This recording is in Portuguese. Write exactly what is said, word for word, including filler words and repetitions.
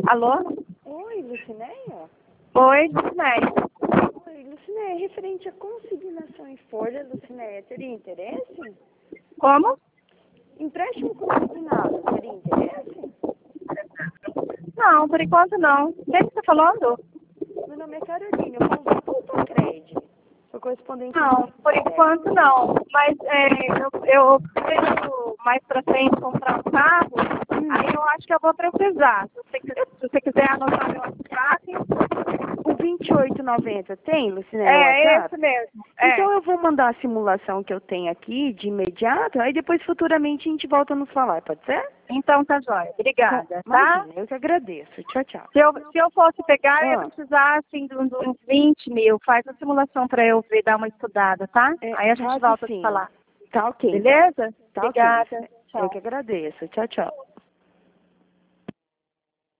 Alô? Oi, Lucinéia? Oi, Lucinéia. Oi, Lucinéia, referente à consignação em folha, Lucinéia, teria interesse? Como? Empréstimo consignado, teria interesse? Não, por enquanto não. Quem que tá falando? Meu nome é Carolina, eu falo do Cultacred. Sou correspondente Não, do por enquanto não. Mas é, eu, eu preciso mais pra frente comprar um carro, Hum. aí eu acho que eu vou precisar. Se você, quiser- se você quiser anotar meu WhatsApp. O vinte e oito noventa tem, Lucinéia, o É, WhatsApp? esse mesmo. É. Então eu vou mandar a simulação que eu tenho aqui de imediato, aí depois futuramente a gente volta a nos falar, pode ser? Então tá jóia. Obrigada, tá? Imagina, eu que agradeço. Tchau, tchau. Se eu, se eu fosse pegar, eu ia Ah. precisar assim, de uns uns vinte mil. Faz a simulação para eu ver, dar uma estudada, tá? É, Aí a gente faço volta a sim. se falar. Tá ok. então. Beleza? Tá ok. Obrigada. Eu Tchau. que agradeço. Tchau, tchau.